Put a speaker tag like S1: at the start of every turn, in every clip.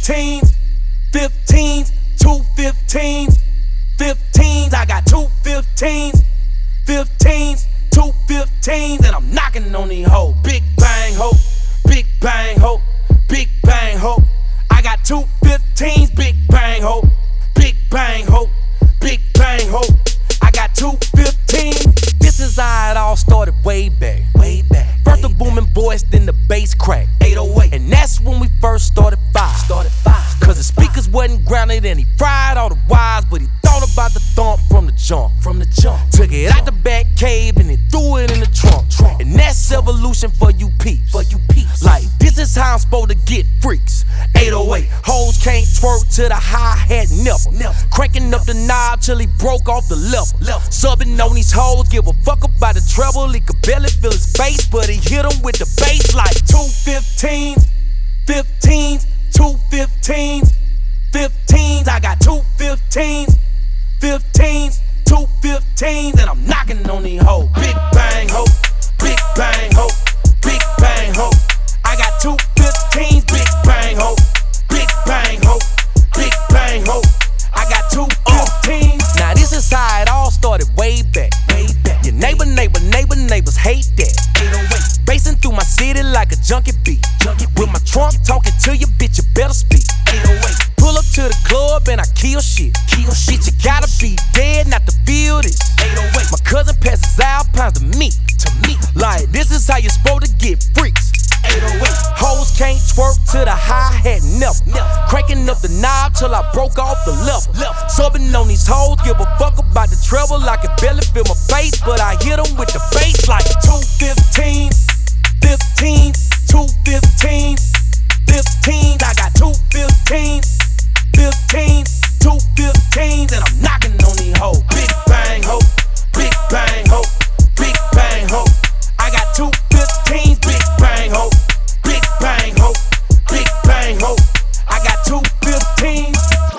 S1: 15s, 15s, 215s, 15s. I got 215s, 15s, 215s, and I'm knocking on these hoes. Big bang ho, big bang ho, big bang ho. I got 215s, big bang ho, big bang ho, big bang ho. I got 215s. This is how it all started way back. First the booming voice, then the bass crack. 808, and that's when we first started five. Cause the speakers wasn't grounded and he fried all the wires, but he thought about the thump from the jump. Took it out the back cave and he threw it in the trunk. And that's evolution for you peeps. Like this is how I'm supposed to get freaks. 808, hoes can't twerk to the hi-hat never. Cranking up the knob till he broke off the level. Subbing on these hoes, give a fuck about the treble. He could barely feel his face, but he hit him with the bass like 215s, 15s, 215s, 15s. I got 215s, 15s, 215s, and I'm knocking on these hoes. Big bang ho, big bang ho, big bang ho. I got 215s, big bang ho, big bang ho, big bang ho. I got 215s. Now this is how it all started way back. Your neighbors hate that. 808, racing through my city like a junkie beat. With my trunk talking to you, bitch, you better speak. 808, pull up to the club and I kill shit. Bitch, you gotta be dead not to feel this. 808, my cousin passes Alpines to me. Like this is how you're supposed to get freaks. 808, hoes can't twerk to the hi-hat never. Cranking up the knob till I broke off the level. Subbing on these hoes, give a fuck about the treble. I can barely feel my face, but I hit them with the bass like 215s, 15s, 215s, 15s. I got 215s, 15s, 215s, and I'm knocking on these hoes. Big bang ho, big bang ho, big bang ho. I got 215s, big bang ho, big bang ho, big bang ho. I got 215s,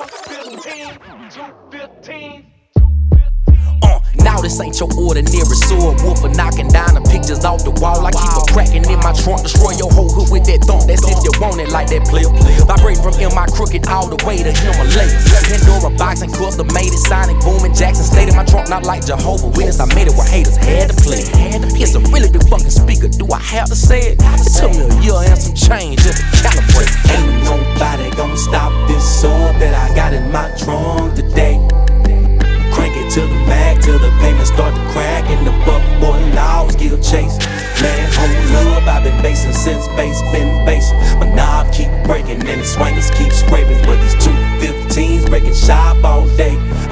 S1: 215s. Now this ain't your ordinary sword wolf for knocking down the pictures off the wall. I keep a cracking in my trunk, destroy your whole hood with that thump. That's if you want it like that player. Vibrating from MI crooked all the way to Himalayas. Pandora boxing, custom made it, Sonic booming. Jackson stayed in my trunk, not like Jehovah Witness. I made it where haters had to play. It's a really big fucking speaker. Do I have to say it? It took me a year and some change just to calibrate.
S2: Ain't nobody gonna stop this sword that I got in my trunk today. Crank it to the mag, till the pavement start to crack, and the buck boy loud skill chase. Man, hold up, I've been basing since bass been basing. My knob keep breaking and the swingers keep scraping, but these 215s breaking shop all day.